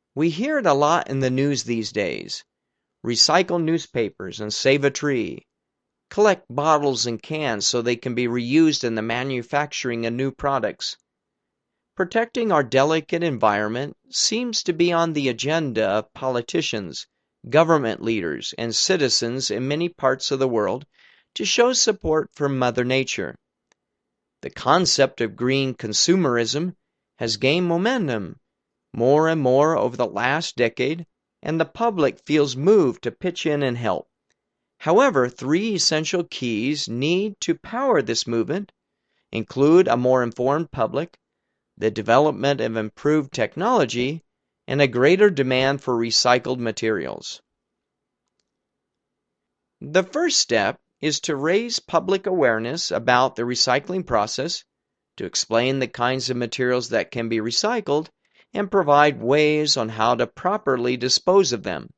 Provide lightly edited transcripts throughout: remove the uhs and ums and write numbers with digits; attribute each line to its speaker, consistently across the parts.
Speaker 1: We hear it a lot in the news these days. Recycle newspapers and save a tree. Collect bottles and cans so they can be reused in the manufacturing of new products. Protecting our delicate environment seems to be on the agenda of politicians, government leaders, and citizens in many parts of the world to show support for Mother Nature. The concept of green consumerism has gained momentum more and more over the last decade, and the public feels moved to pitch in and help. However, three essential keys need to power this movement include a more informed public, the development of improved technology, and a greater demand for recycled materials. The first step is to raise public awareness about the recycling process, to explain the kinds of materials that can be recycled, and provide ways on how to properly dispose of them.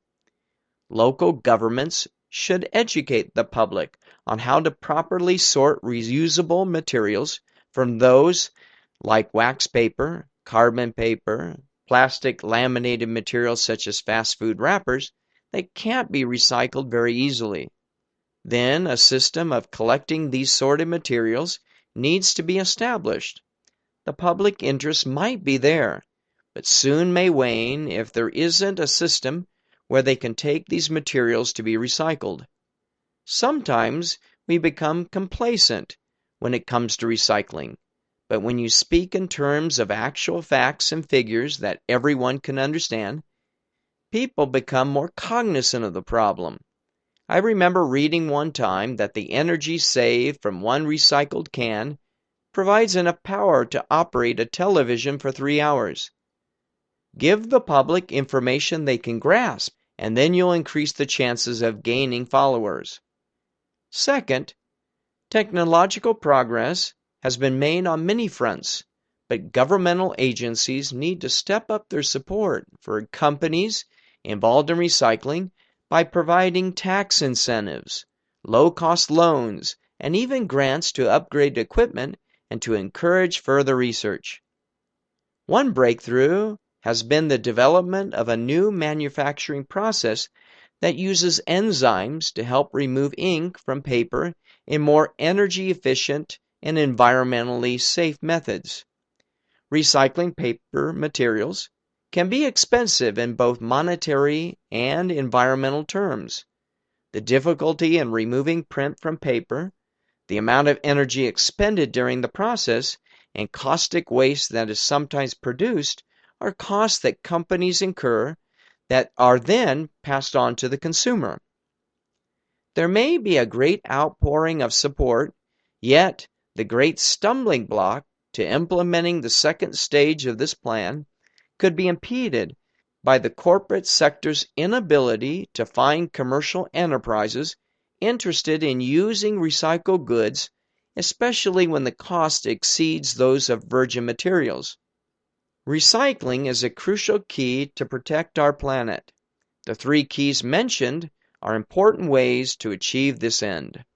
Speaker 1: Local governments should educate the public on how to properly sort reusable materials from those like wax paper, carbon paper, plastic laminated materials such as fast food wrappers that can't be recycled very easily. Then a system of collecting these sorted materials needs to be established. The public interest might be there, but soon may wane if there isn't a system where they can take these materials to be recycled. Sometimes we become complacent when it comes to recycling, but when you speak in terms of actual facts and figures that everyone can understand, people become more cognizant of the problem. I remember reading one time that the energy saved from one recycled can provides enough power to operate a television for 3 hours. Give the public information they can grasp, and then you'll increase the chances of gaining followers. Second, technological progress has been made on many fronts, but governmental agencies need to step up their support for companies involved in recycling by providing tax incentives, low-cost loans, and even grants to upgrade equipment and to encourage further research. One breakthrough has been the development of a new manufacturing process that uses enzymes to help remove ink from paper in more energy-efficient and environmentally safe methods. Recycling paper materials can be expensive in both monetary and environmental terms. The difficulty in removing print from paper, the amount of energy expended during the process, and caustic waste that is sometimes produced are costs that companies incur that are then passed on to the consumer. There may be a great outpouring of support, yet the great stumbling block to implementing the second stage of this plan could be impeded by the corporate sector's inability to find commercial enterprises interested in using recycled goods, especially when the cost exceeds those of virgin materials. Recycling is a crucial key to protect our planet. The three keys mentioned are important ways to achieve this end.